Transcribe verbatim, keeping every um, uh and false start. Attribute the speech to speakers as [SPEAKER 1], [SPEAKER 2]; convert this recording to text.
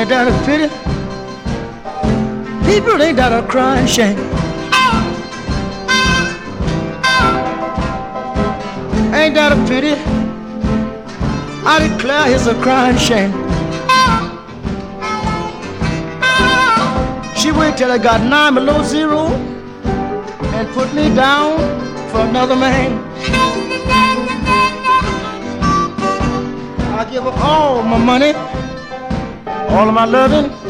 [SPEAKER 1] Ain't that a pity? People, ain't that a crying shame? Ain't that a pity? I declare it's a crying shame. She waited till I got nine below zero and put me down for another man. I give her all my money, all of my loving,